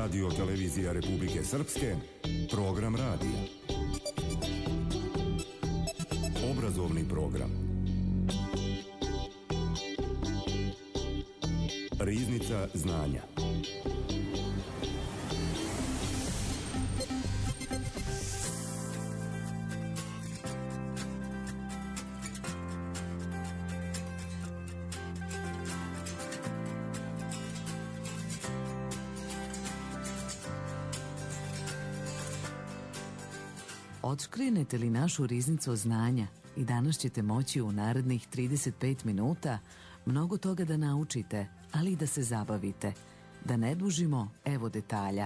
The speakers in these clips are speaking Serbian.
Radio Televizija Republike Srpske, program radija. Obrazovni program. Riznica znanja. Odškrinete li našu riznicu znanja i danas ćete moći u narednih 35 minuta mnogo toga da naučite, ali i da se zabavite. Da ne dužimo, evo detalja.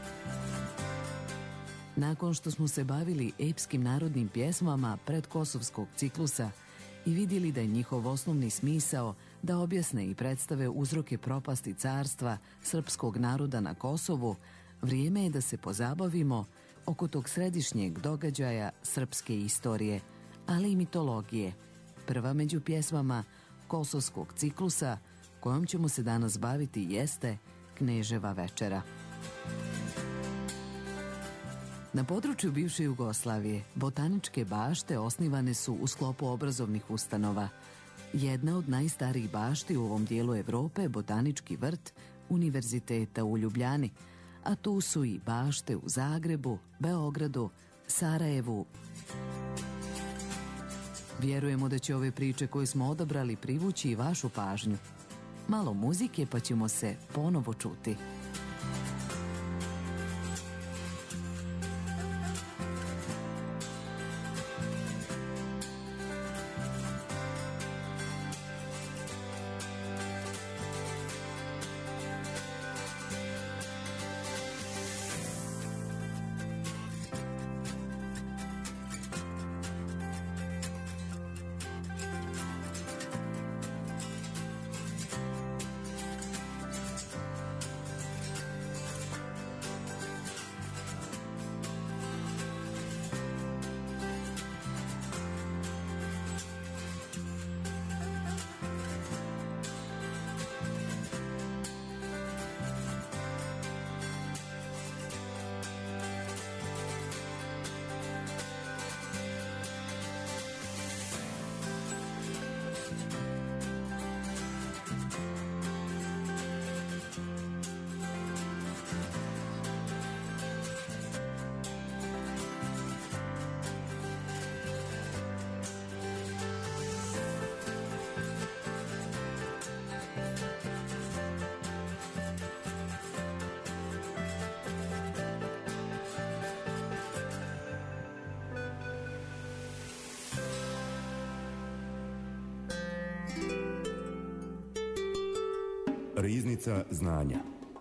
Nakon što smo se bavili epskim narodnim pjesmama predkosovskog ciklusa i vidjeli da je njihov osnovni smisao da objasne i predstave uzroke propasti carstva srpskog naroda na Kosovu, vrijeme je da se pozabavimo oko tog središnjeg događaja srpske istorije, ali i mitologije. Prva među pjesmama kosovskog ciklusa kojom ćemo se danas baviti jeste Kneževa večera. Na području bivše Jugoslavije botaničke bašte osnivane su u sklopu obrazovnih ustanova. Jedna od najstarijih bašti u ovom dijelu Evrope je botanički vrt Univerziteta u Ljubljani, a tu su i bašte u Zagrebu, Beogradu, Sarajevu. Vjerujemo da će ove priče koje smo odabrali privući i vašu pažnju. Malo muzike pa ćemo se ponovo čuti. Riznica znanja.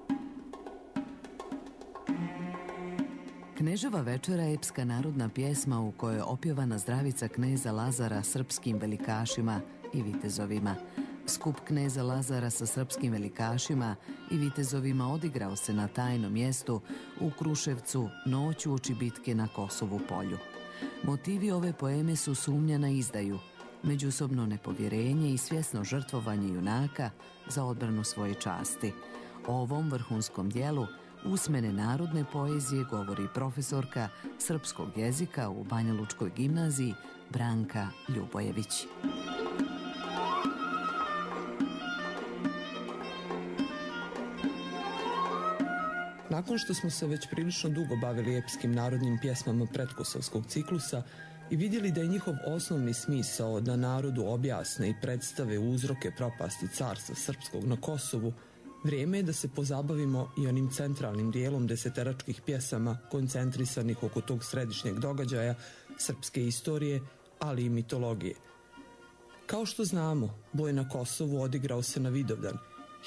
Kneževa večera je epska narodna pjesma u kojoj je opjevana zdravica kneza Lazara srpskim velikašima i vitezovima. Skup kneza Lazara sa srpskim velikašima i vitezovima odigrao se na tajnom mjestu u Kruševcu noć uoči bitke na Kosovu polju. Motivi ove poeme su sumnja na izdaju, međusobno nepovjerenje i svjesno žrtvovanje junaka za odbranu svoje časti. O ovom vrhunskom dijelu usmene narodne poezije govori profesorka srpskog jezika u Banjalučkoj gimnaziji Branka Ljubojević. Nakon što smo se već prilično dugo bavili epskim narodnim pjesmama predkosovskog ciklusa i vidjeli da je njihov osnovni smisao da narodu objasne i predstave uzroke propasti carstva srpskog na Kosovu, vrijeme je da se pozabavimo i onim centralnim dijelom deseteračkih pjesama koncentrisanih oko tog središnjeg događaja srpske istorije, ali i mitologije. Kao što znamo, boj na Kosovu odigrao se na Vidovdan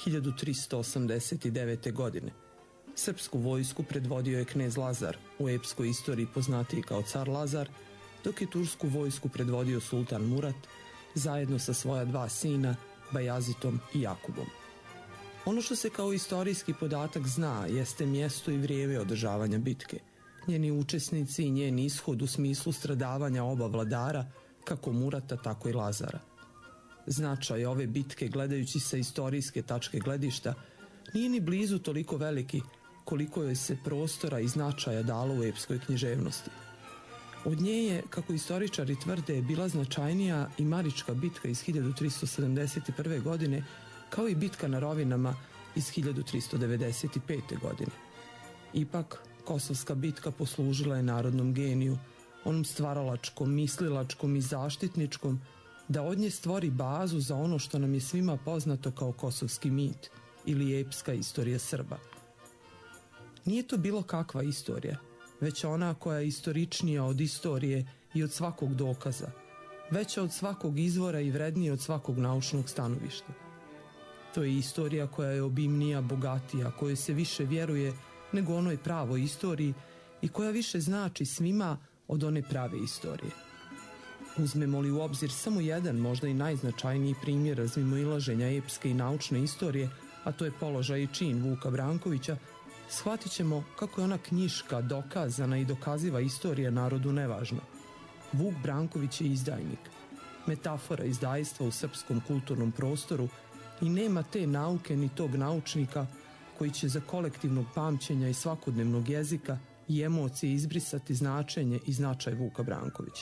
1389. godine. Srpsku vojsku predvodio je knez Lazar, u epskoj istoriji poznatiji kao car Lazar, dok je tursku vojsku predvodio sultan Murat, zajedno sa svoja dva sina, Bajazitom i Jakubom. Ono što se kao istorijski podatak zna jeste mjesto i vrijeme održavanja bitke, njeni učesnici i njen ishod u smislu stradavanja oba vladara, kako Murata, tako i Lazara. Značaj ove bitke, gledajući sa istorijske tačke gledišta, nije ni blizu toliko veliki koliko joj se prostora i značaja dalo u epskoj književnosti. Od nje je, kako istoričari tvrde, bila značajnija i Marička bitka iz 1371. godine, kao i bitka na Rovinama iz 1395. godine. Ipak, Kosovska bitka poslužila je narodnom geniju, onom stvaralačkom, mislilačkom i zaštitničkom, da od nje stvori bazu za ono što nam je svima poznato kao kosovski mit ili epska istorija Srba. Nije to bilo kakva istorija, već ona koja je istoričnija od istorije i od svakog dokaza, veća od svakog izvora i vrednija od svakog naučnog stanovišta. To je istorija koja je obimnija, bogatija, kojoj se više vjeruje nego onoj pravoj istoriji i koja više znači svima od one prave istorije. Uzmemo li u obzir samo jedan, možda i najznačajniji primjer razmimoilaženja epske i naučne istorije, a to je položaj i čin Vuka Brankovića, shvatit ćemo kako je ona knjiška, dokazana i dokaziva istorija narodu nevažna. Vuk Branković je izdajnik, metafora izdajstva u srpskom kulturnom prostoru i nema te nauke ni tog naučnika koji će za kolektivnog pamćenja i svakodnevnog jezika i emocije izbrisati značenje i značaj Vuka Brankovića.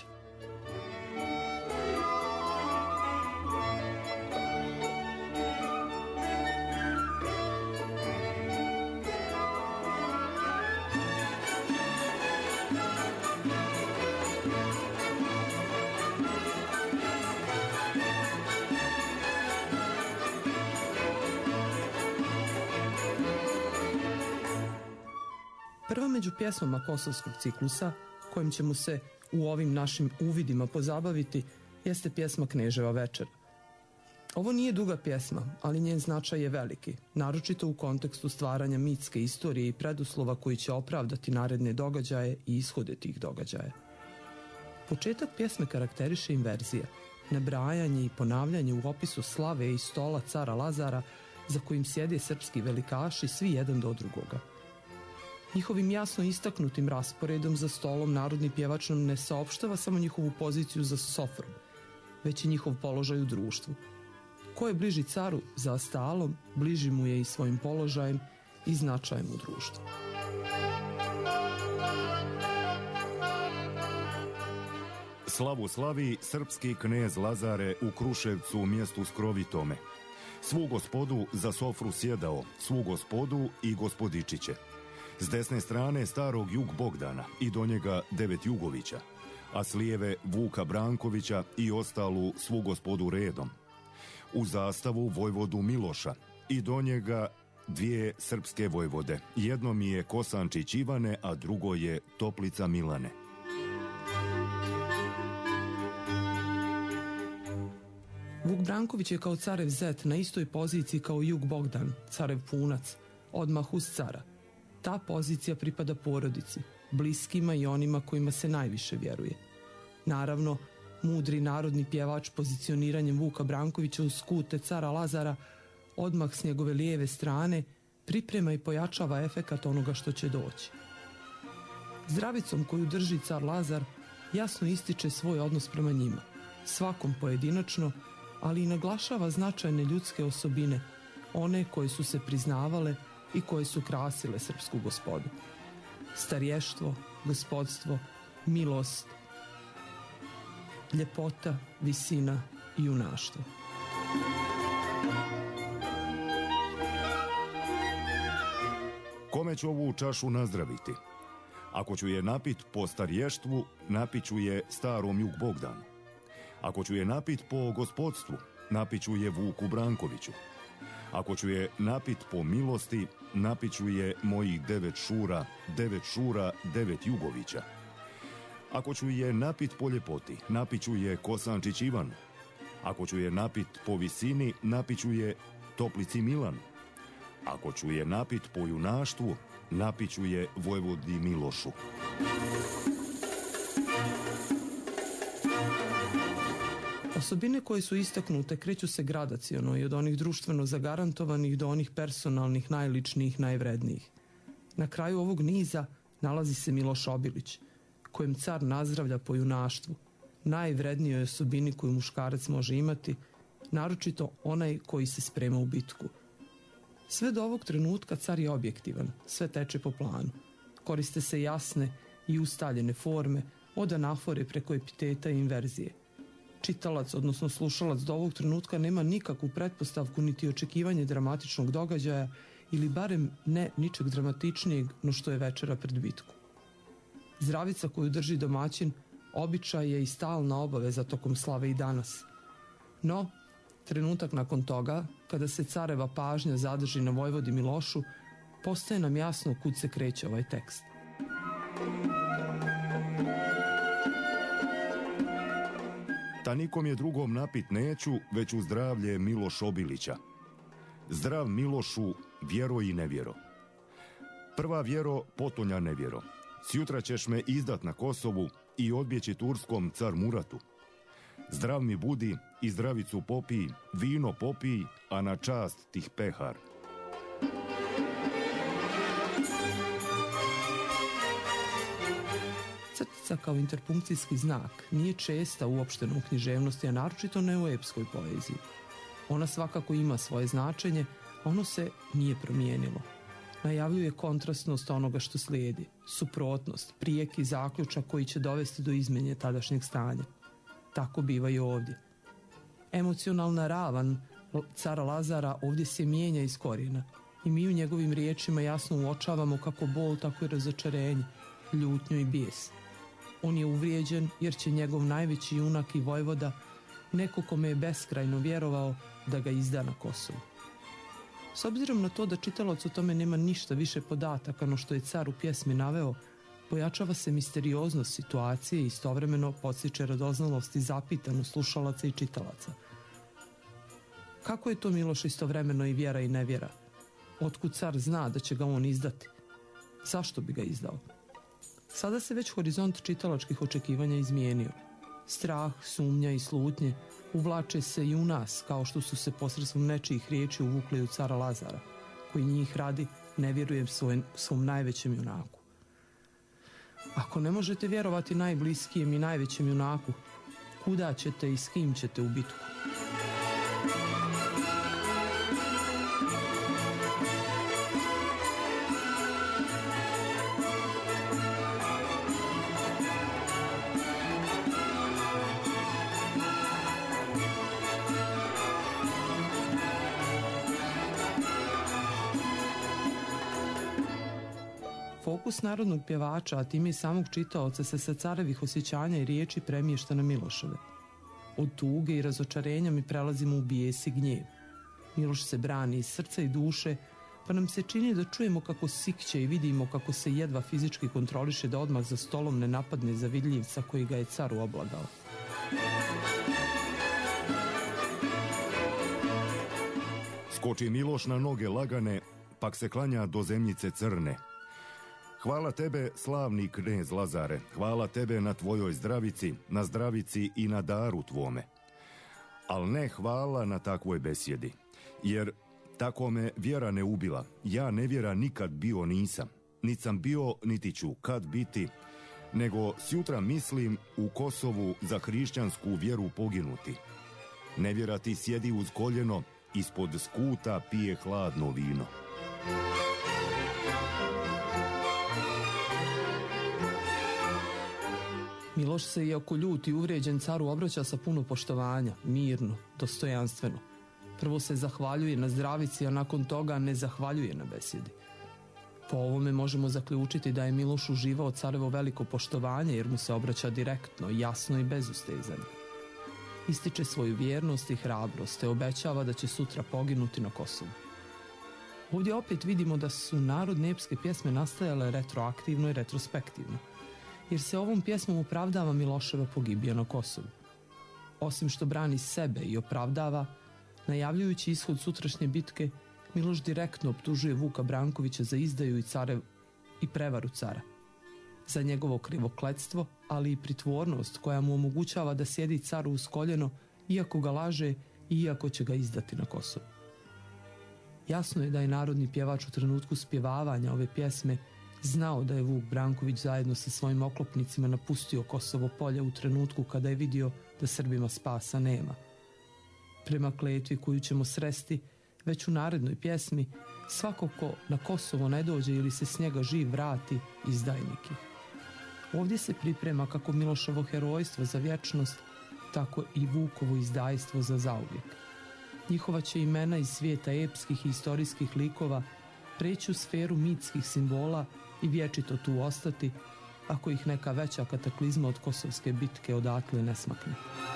Prva među pjesmama kosovskog ciklusa, kojim ćemo se u ovim našim uvidima pozabaviti, jeste pjesma Kneževa večera. Ovo nije duga pjesma, ali njen značaj je veliki, naročito u kontekstu stvaranja mitske istorije i preduslova koji će opravdati naredne događaje i ishode tih događaja. Početak pjesme karakteriše inverzija, nabrajanje i ponavljanje u opisu slave i stola cara Lazara za kojim sjede srpski velikaši svi jedan do drugoga. Njihovim jasno istaknutim rasporedom za stolom narodni pjevač nam ne saopštava samo njihovu poziciju za sofrom, već i njihov položaj u društvu. Ko je bliži caru za stalom, bliži mu je i svojim položajem i značajem u društvu. Slavu slavi srpski knez Lazare u Kruševcu u mjestu skrovitome. Svu gospodu za sofru sjedao, svu gospodu i gospodičiće. S desne strane starog Jug Bogdana i do njega 9 Jugovića, a s lijeve Vuka Brankovića i ostalu svu gospodu redom. U zastavu vojvodu Miloša i do njega 2 srpske vojvode. Jedno mi je Kosančić Ivane, a drugo je Toplica Milane. Vuk Branković je kao carev zet na istoj poziciji kao Jug Bogdan, carev punac, odmah uz cara. Ta pozicija pripada porodici, bliskima i onima kojima se najviše vjeruje. Naravno, mudri narodni pjevač pozicioniranjem Vuka Brankovića u skute cara Lazara odmah s njegove lijeve strane priprema i pojačava efekat onoga što će doći. Zdravicom koju drži car Lazar jasno ističe svoj odnos prema njima, svakom pojedinačno, ali i naglašava značajne ljudske osobine, one koje su se priznavale i koje su krasile srpsku gospodu. Starještvo, gospodstvo, milost, ljepota, visina i junaštvo. Kome ću ovu čašu nazdraviti? Ako ću je napit po starještvu, napit ću je starom Jug Bogdanu. Ako ću je napit po gospodstvu, napit ću je Vuku Brankoviću. Ako ću je napit po milosti, napit ću je mojih 9 šura, 9 Jugovića. Ako ću je napit po ljepoti, napit ću je Kosančić Ivanu. Ako ću je napit po visini, napit ću je Toplici Milanu. Ako ću je napit po junaštvu, napit ću je vojvodi Milošu. Osobine koje su istaknute kreću se gradaciono i od onih društveno zagarantovanih do onih personalnih, najličnijih, najvrednijih. Na kraju ovog niza nalazi se Miloš Obilić, kojem car nazdravlja po junaštvu, najvrednijoj osobini koju muškarac može imati, naročito onaj koji se sprema u bitku. Sve do ovog trenutka car je objektivan, sve teče po planu. Koriste se jasne i ustaljene forme, od anafore preko epiteta i inverzije. Čitalac, odnosno slušalac do ovog trenutka nema nikakvu pretpostavku niti očekivanje dramatičnog događaja ili barem ne ničeg dramatičnijeg no što je večera pred bitku. Zdravica koju drži domaćin običaj je i stalna obaveza tokom slave i danas. No, trenutak nakon toga, kada se careva pažnja zadrži na vojvodi Milošu, postaje nam jasno kud se kreće ovaj tekst. Ta nikom je drugom napit neću, već u zdravlje Miloš Obilića. Zdrav Milošu, vjero i nevjero. Prva vjero, potonja nevjero. Sjutra ćeš me izdat na Kosovu i odbjeći turskom car Muratu. Zdrav mi budi i zdravicu popij, vino popij, a na čast tih pehar. Crtica kao interpunkcijski znak nije česta uopšteno u književnosti, a naročito ne u epskoj poeziji. Ona svakako ima svoje značenje, a ono se nije promijenilo. Najavljuje kontrastnost onoga što slijedi, suprotnost, prijeki zaključak koji će dovesti do izmjene tadašnjeg stanja. Tako biva i ovdje. Emocionalna ravan cara Lazara ovdje se mijenja iz korijena i mi u njegovim riječima jasno uočavamo kako bol, tako i razočarenje, ljutnju i bijes. On je uvrijeđen jer će njegov najveći junak i vojvoda, neko kome je beskrajno vjerovao, da ga izda na Kosovu. S obzirom na to da čitalac o tome nema ništa više podataka no što je car u pjesmi naveo, pojačava se misterioznost situacije i istovremeno podstiče radoznalost i zapitanost slušalaca i čitalaca. Kako je to Miloš istovremeno i vjera i nevjera? Otkud car zna da će ga on izdati? Zašto bi ga izdao? Sada se već horizont čitalačkih očekivanja izmijenio. Strah, sumnja i slutnje uvlače se i u nas, kao što su se posredstvom nečijih riječi uvukli u cara Lazara, koji njih radi ne vjeruje svom najvećem junaku. Ako ne možete vjerovati najbliskijem i najvećem junaku, kuda ćete i s kim ćete u bitku? Fokus narodnog pjevača, a time i samog čitaoca, se sa carevih osjećanja i riječi premješta na Miloševe. Od tuge i razočarenja mi prelazimo u bijes i gnjev. Miloš se brani iz srca i duše, pa nam se čini da čujemo kako sikće i vidimo kako se jedva fizički kontroliše da odmah za stolom ne napadne zavidljivca koji ga je caru oblagao. Skoči Miloš na noge lagane, pak se klanja do zemljice crne. Hvala tebe, slavni knez Lazare, hvala tebe na tvojoj zdravici, na zdravici i na daru tvome. Al ne hvala na takvoj besjedi, jer tako me vjera ne ubila, ja nevjera nikad bio nisam, niti sam bio, niti ću kad biti, nego sjutra mislim u Kosovu za hrišćansku vjeru poginuti. Nevjera ti sjedi uz koljeno, ispod skuta pije hladno vino. Miloš se, iako ljut i uvrijeđen, caru obraća sa puno poštovanja, mirno, dostojanstveno. Prvo se zahvaljuje na zdravici, a nakon toga ne zahvaljuje na besjedi. Po ovome možemo zaključiti da je Miloš uživao carevo veliko poštovanje jer mu se obraća direktno, jasno i bez ustezanja. Ističe svoju vjernost i hrabrost te obećava da će sutra poginuti na Kosovu. Ovdje opet vidimo da su narodne epske pjesme nastajale retroaktivno i retrospektivno, jer se ovom pjesmom opravdava Miloševa pogibija na Kosovu. Osim što brani sebe i opravdava, najavljujući ishod sutrašnje bitke, Miloš direktno optužuje Vuka Brankovića za izdaju i prevaru cara, za njegovo krivokletstvo, ali i pritvornost koja mu omogućava da sjedi caru uz koljeno, iako ga laže i iako će ga izdati na Kosovu. Jasno je da je narodni pjevač u trenutku spjevavanja ove pjesme znao da je Vuk Branković zajedno sa svojim oklopnicima napustio Kosovo polje u trenutku kada je vidio da Srbima spasa nema. Prema kletvi koju ćemo sresti već u narednoj pjesmi, Svako ko na Kosovo ne dođe ili se s njega živ vrati, izdajnik je. Ovdje se priprema kako Miloševo herojstvo za vječnost, tako i Vukovo izdajstvo za zauvijek. Njihova će imena iz svijeta epskih i istorijskih likova preći u sferu mitskih simbola i vječito tu ostati, ako ih neka veća kataklizma od Kosovske bitke odatle ne smakne.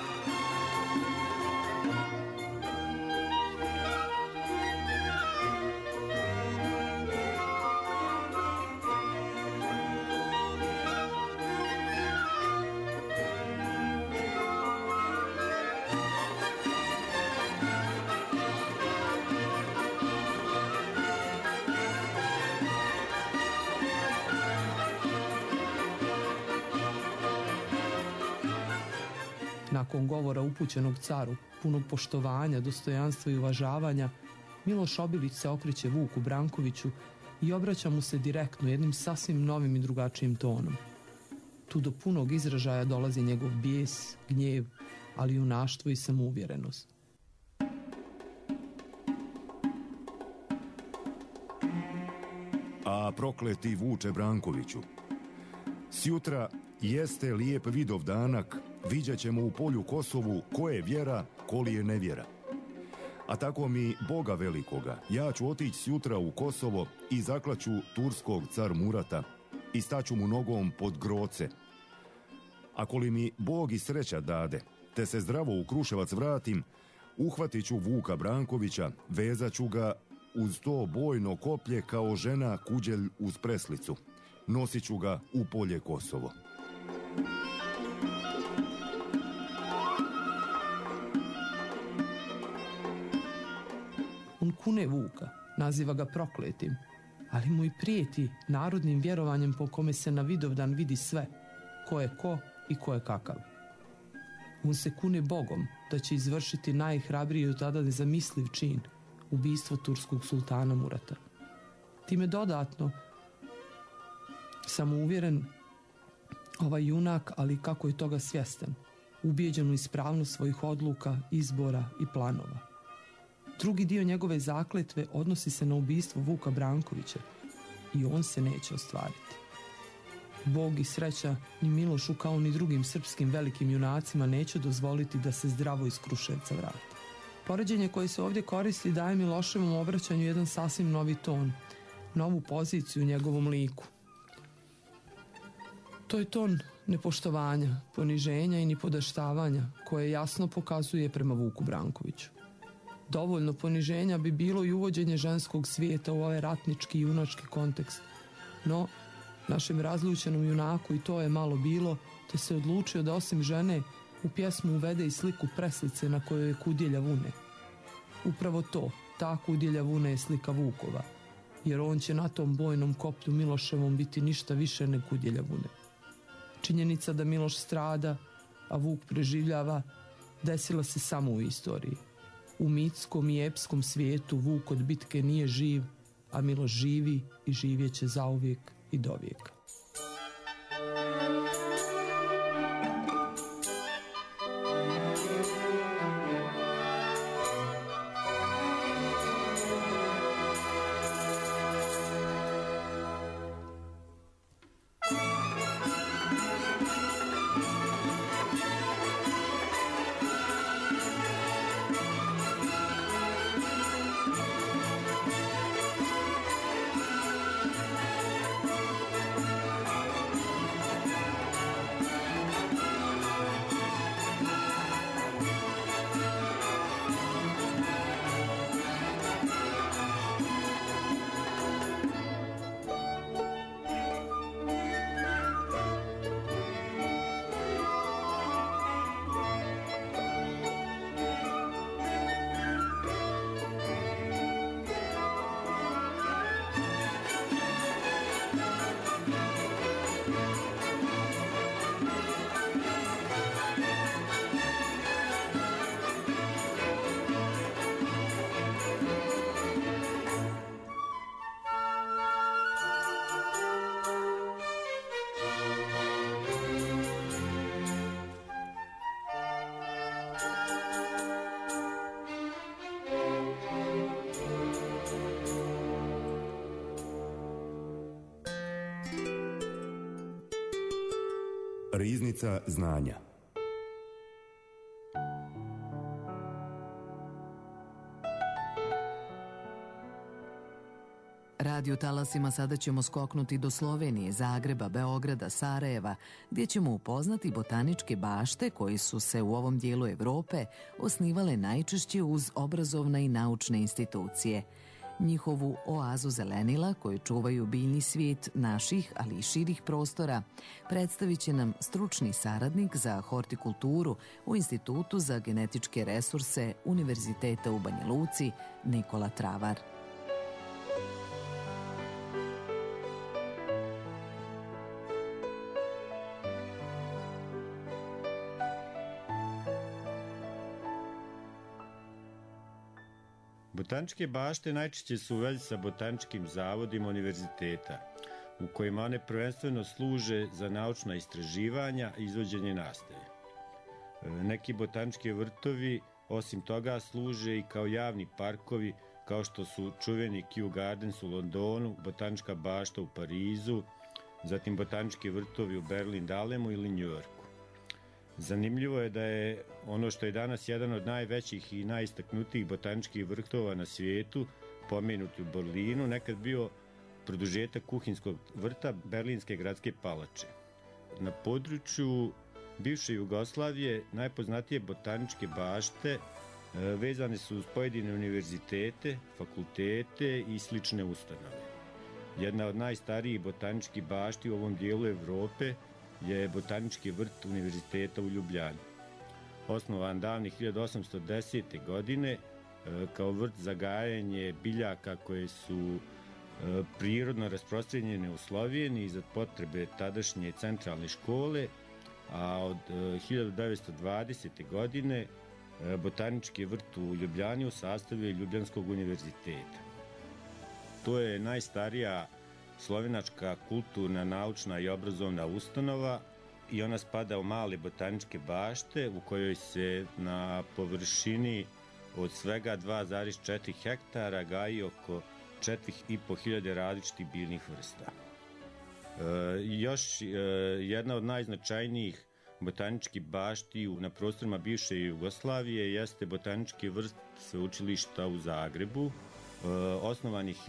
Nakon govora upućenog caru, punog poštovanja, dostojanstva i uvažavanja, Miloš Obilić se okreće Vuku Brankoviću i obraća mu se direktno jednim sasvim novim i drugačijim tonom. Tu do punog izražaja dolazi njegov bijes, gnjev, ali i junaštvo i samouvjerenost. A prokleti Vuče Brankoviću, sjutra jeste lijep vidov danak, viđat ćemo u polju Kosovu ko je vjera, ko li je nevjera. A tako mi Boga velikoga, ja ću otići sjutra u Kosovo i zaklaću turskog car Murata i staću mu nogom pod groce. Ako li mi Bog i sreća dade, te se zdravo u Kruševac vratim, uhvatit ću Vuka Brankovića, vezat ću ga uz to bojno koplje kao žena kuđelj uz preslicu. Nosit ću ga u polje Kosovo. On kune Vuka, naziva ga prokletim, ali mu i prijeti narodnim vjerovanjem po kome se na Vidovdan vidi sve, ko je ko i ko je kakav. On se kune Bogom da će izvršiti najhrabriji od tada nezamisliv čin, ubistvo turskog sultana Murata. Time dodatno samouvjeren ovaj junak, ali kako je toga svjestan, ubijeđen u ispravnost svojih odluka, izbora i planova. Drugi dio njegove zakletve odnosi se na ubistvo Vuka Brankovića i on se neće ostvariti. Bog i sreća ni Milošu kao ni drugim srpskim velikim junacima neće dozvoliti da se zdravo iz Kruševca vrati. Poređenje koje se ovdje koristi daje Miloševom obraćanju jedan sasvim novi ton, novu poziciju u njegovom liku. To je ton nepoštovanja, poniženja i nipodaštavanja koje jasno pokazuje prema Vuku Brankoviću. Dovoljno poniženja bi bilo i uvođenje ženskog svijeta u ovaj ratnički i junački kontekst. No, našem razlučenom junaku i to je malo bilo, te se odlučio da osim žene u pjesmu uvede i sliku preslice na kojoj je kudjelja vune. Upravo to, ta kudjelja vune je slika Vukova, jer on će na tom bojnom koplju Miloševom biti ništa više nego kudjelja vune. Činjenica da Miloš strada, a Vuk preživljava, desila se samo u istoriji. U mitskom i epskom svijetu Vuk od bitke nije živ, a Miloš živi i živjet će zauvijek i dovijeka. Riznica znanja. Radio talasima sada ćemo skoknuti do Slovenije, Zagreba, Beograda, Sarajeva, gdje ćemo upoznati botaničke bašte koji su se u ovom dijelu Evrope osnivale najčešće uz obrazovne i naučne institucije. Njihovu oazu zelenila, koju čuvaju biljni svijet naših, ali i širih prostora, predstavit će nam stručni saradnik za hortikulturu u Institutu za genetičke resurse Univerziteta u Banja Luci, Nikola Travar. Botaničke bašte najčešće su u vezi sa botaničkim zavodima univerziteta, u kojima one prvenstveno služe za naučna istraživanja i izvođenje nastave. Neki botanički vrtovi, osim toga, služe i kao javni parkovi, kao što su čuveni Kew Gardens u Londonu, botanička bašta u Parizu, zatim botanički vrtovi u Berlin-Dalemu ili Njujorku. Zanimljivo je da je ono što je danas jedan od najvećih i najistaknutijih botaničkih vrtova na svijetu, pomenuti u Berlinu, nekad bio produžetak kuhinskog vrta Berlinske gradske palače. Na području bivše Jugoslavije najpoznatije botaničke bašte vezane su uz pojedine univerzitete, fakultete i slične ustanove. Jedna od najstarijih botaničkih bašti u ovom dijelu Evrope je botanički vrt Univerziteta u Ljubljani. Osnovan davne 1810. godine kao vrt za gajanje biljaka koje su prirodno rasprostranjene u Sloveniji za potrebe tadašnje centralne škole, a od 1920. godine botanički vrt u Ljubljani u sastavu je Ljubljanskog univerziteta. To je najstarija slovenačka kulturna, naučna i obrazovna ustanova i ona spada u male botaničke bašte u kojoj se na površini od svega 2,4 hektara gaji oko 4.500 različitih biljnih vrsta. Još jedna od najznačajnijih botaničkih bašti na prostorima bivše Jugoslavije jeste botanički vrt sveučilišta u Zagrebu, osnovan je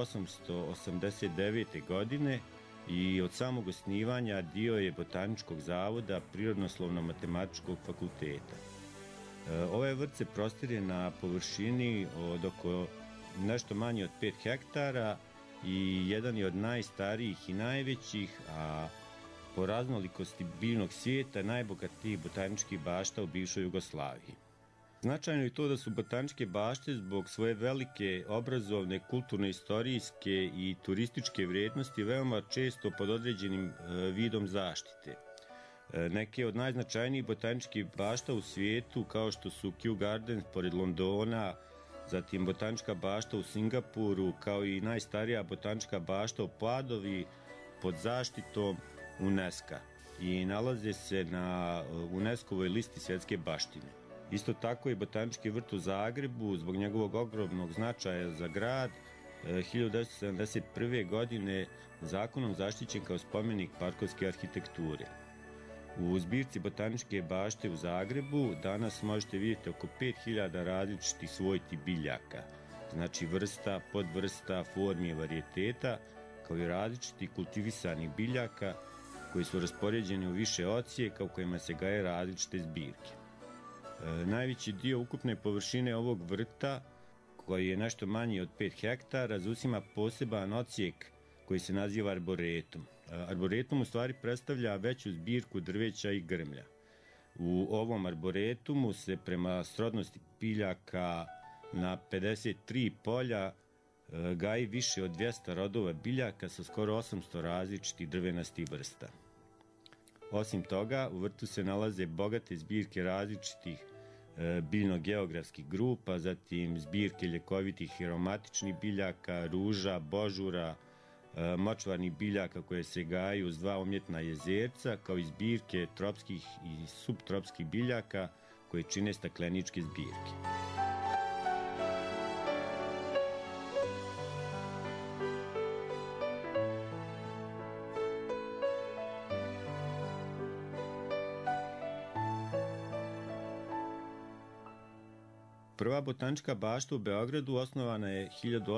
1889. godine i od samog osnivanja dio je Botaničkog zavoda Prirodoslovno-matematičkog fakulteta. Ovaj vrt se prostire na površini od oko nešto manje od 5 hektara i jedan je od najstarijih i najvećih, a po raznolikosti biljnog svijeta najbogatijih botaničkih bašta u bivšoj Jugoslaviji. Značajno je to da su botaničke bašte zbog svoje velike obrazovne, kulturno-istorijske i turističke vrijednosti veoma često pod određenim vidom zaštite. Neke od najznačajnijih botaničkih bašta u svijetu, kao što su Kew Gardens pored Londona, zatim botanička bašta u Singapuru, kao i najstarija botanička bašta u Padovi pod zaštitom UNESCO i nalaze se na UNESCO-voj listi svjetske baštine. Isto tako i botanički vrt u Zagrebu, zbog njegovog ogromnog značaja za grad, 1971. godine zakonom zaštićen kao spomenik parkovske arhitekture. U zbirci botaničke bašte u Zagrebu danas možete vidjeti oko 5000 različitih svojti biljaka, znači vrsta, podvrsta, formi i varijeteta, kao i različitih kultivisanih biljaka koji su raspoređeni u više odsjeka u kojima se gaje različite zbirke. Najveći dio ukupne površine ovog vrta, koji je nešto manji od 5 hektara, zauzima poseban odsjek koji se naziva arboretum. Arboretum u stvari predstavlja veću zbirku drveća i grmlja. U ovom arboretumu se prema srodnosti biljaka na 53 polja gaji više od 200 rodova biljaka sa skoro 800 različitih drvenastih vrsta. Osim toga, u vrtu se nalaze bogate zbirke različitih biljno-geografskih grupa, zatim zbirke ljekovitih i aromatičnih biljaka, ruža, božura, močvarnih biljaka koje se gaju uz 2 umjetna jezerca, kao i zbirke tropskih i subtropskih biljaka koje čine stakleničke zbirke. Prva botanička bašta u Beogradu osnovana je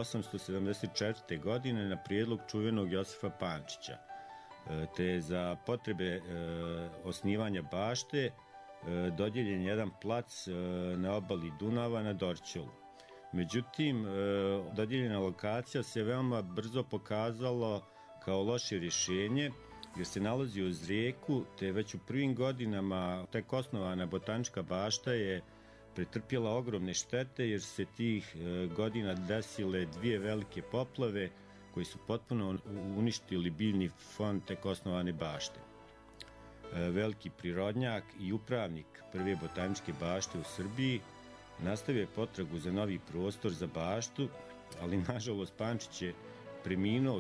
1874. godine na prijedlog čuvenog Josifa Pančića, te je za potrebe osnivanja bašte dodijeljen jedan plac na obali Dunava na Dorćolu. Međutim, dodijeljena lokacija se veoma brzo pokazalo kao loše rješenje, jer se nalazi uz rijeku, te već u prvim godinama tek osnovana botanička bašta je pretrpjela ogromne štete, jer se tih godina desile dvije velike poplave koji su potpuno uništili biljni fond tek osnovane bašte. Veliki prirodnjak i upravnik prve botaničke bašte u Srbiji nastavio je potragu za novi prostor za baštu, ali nažalost Pančić je preminuo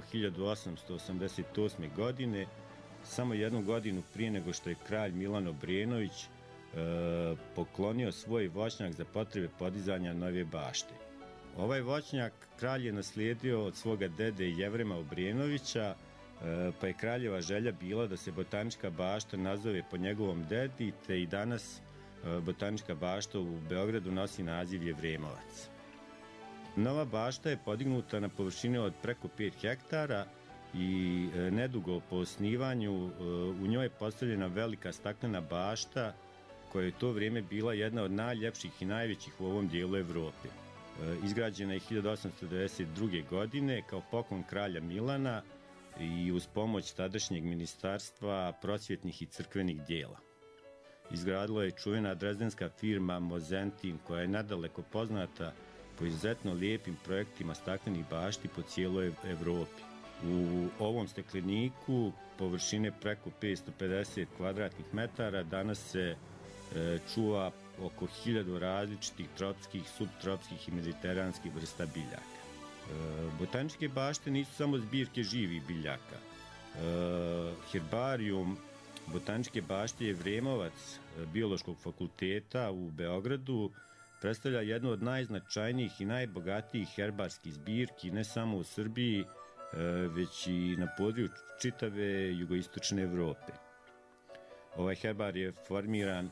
1888. godine, samo jednu godinu prije nego što je kralj Milan Obrenović poklonio svoj voćnjak za potrebe podizanja nove bašte. Ovaj voćnjak kralj je naslijedio od svoga dede Jevrema Obrenovića, pa je kraljeva želja bila da se botanička bašta nazove po njegovom dedi, te i danas botanička bašta u Beogradu nosi naziv Jevremovac. Nova bašta je podignuta na površini od preko 5 hektara i nedugo po osnivanju u njoj je postavljena velika staklena bašta koja je u to vrijeme bila jedna od najljepših i najvećih u ovom dijelu Evrope. Izgrađena je 1892. godine kao poklon kralja Milana i uz pomoć tadašnjeg ministarstva prosvjetnih i crkvenih dijela. Izgradila je čuvena drezdenska firma Mozentin, koja je nadaleko poznata po izuzetno lijepim projektima staklenih bašti po cijeloj Evropi. U ovom stekleniku površine preko 550 kvadratnih metara danas se čuva oko 1000 različitih tropskih, subtropskih i mediteranskih vrsta biljaka. Botaničke bašte nisu samo zbirke živih biljaka. Herbarijum Botaničke bašte Jevremovac Biološkog fakulteta u Beogradu predstavlja jednu od najznačajnijih i najbogatijih herbarskih zbirki ne samo u Srbiji, već i na području čitave jugoistočne Evrope. Ovaj herbar je formiran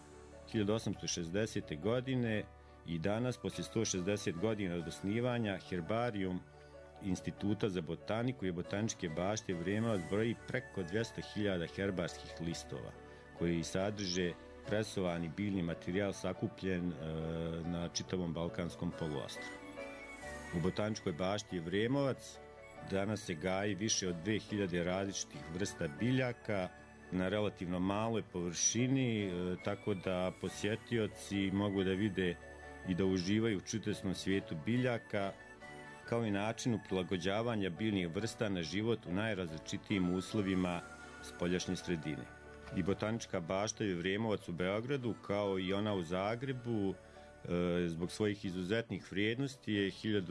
1860. godine i danas, poslije 160 godina od osnivanja, herbarijum Instituta za botaniku i botaničke bašte Jevremovac broji preko 200.000 herbarskih listova, koji sadrže presovani biljni materijal sakupljen na čitavom Balkanskom poluostrvu. U botaničkoj bašti Jevremovac danas se gaji više od 2000 različitih vrsta biljaka na relativno maloj površini, tako da posjetioci mogu da vide i da uživaju u čudesnom svijetu biljaka, kao i načinu prilagođavanja biljnih vrsta na život u najrazličitijim uslovima spoljašnje sredine. I botanička bašta Jevremovac u Beogradu, kao i ona u Zagrebu, zbog svojih izuzetnih vrijednosti je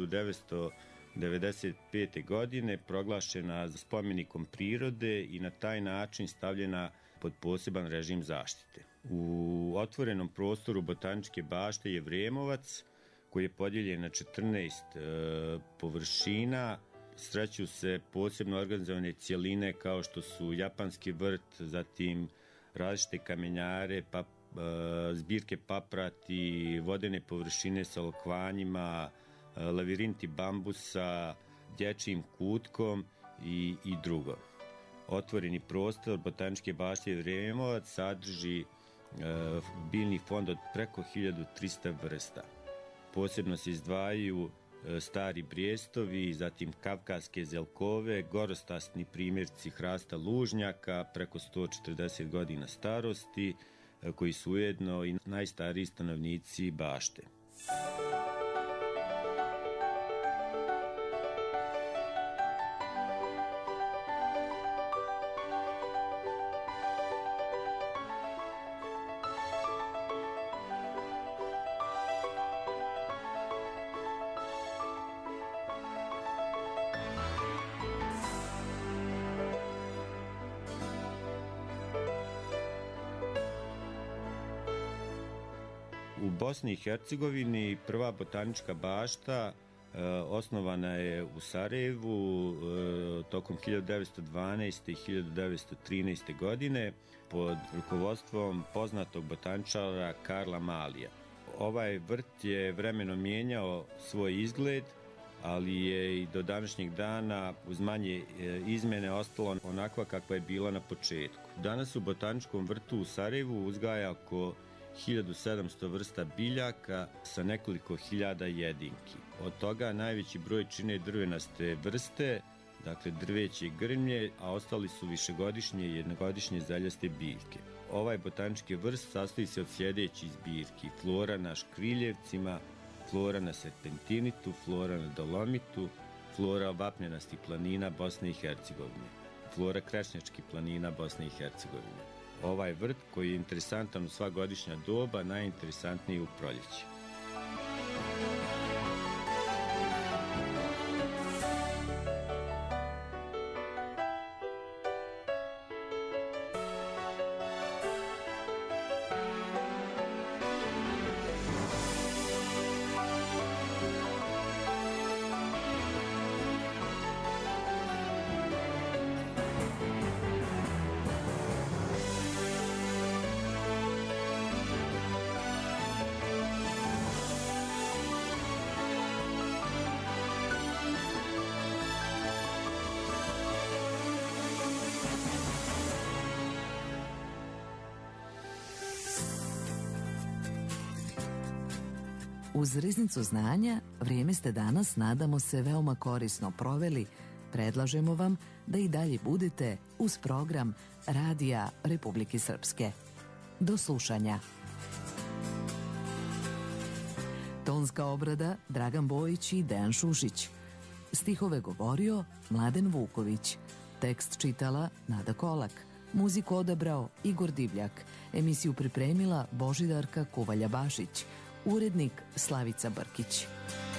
1995. godine proglašena spomenikom prirode i na taj način stavljena pod poseban režim zaštite. U otvorenom prostoru botaničke bašte Jevremovac, koji je podijeljen na 14 površina, sreću se posebno organizovane cjeline kao što su japanski vrt, zatim različite kamenjare, zbirke paprati, vodene površine sa lokvanjima, lavirinti bambusa, dječjim kutkom i drugo. Otvoreni prostor botaničke bašte Jevremovac sadrži biljni fond od preko 1300 vrsta. Posebno se izdvajaju stari brijestovi, zatim kavkaske zelkove, gorostasni primjerci hrasta lužnjaka preko 140 godina starosti, koji su ujedno i najstariji stanovnici bašte. U Bosni i Hercegovini prva botanička bašta osnovana je u Sarajevu tokom 1912. i 1913. godine pod rukovodstvom poznatog botaničara Karla Malija. Ovaj vrt je vremenom mijenjao svoj izgled, ali je i do današnjeg dana uz manje izmjene ostalo onakva kakva je bila na početku. Danas u Botaničkom vrtu u Sarajevu uzgaja oko 1700 vrsta biljaka sa nekoliko hiljada jedinki. Od toga najveći broj čine drvenaste vrste, dakle drveće i grmlje, a ostali su višegodišnje i jednogodišnje zeljaste biljke. Ovaj botanički vrst sastoji se od sljedećih zbirki: flora na škriljevcima, flora na serpentinitu, flora na dolomitu, flora vapnjenastih planina Bosne i Hercegovine, flora krešnjačkih planina Bosne i Hercegovine. Ovaj vrt, koji je interesantan u sva godišnja doba, najinteresantniji u proljeće. Uz riznicu znanja, vrijeme ste danas, nadamo se, veoma korisno proveli. Predlažemo vam da i dalje budete uz program Radija Republike Srpske. Do slušanja. Tonska obrada Dragan Bojić i Dejan Šušić. Stihove govorio Mladen Vuković. Tekst čitala Nada Kolak. Muziku odabrao Igor Divljak. Emisiju pripremila Božidarka Kuvalja-Bašić. Urednik Slavica Brkić.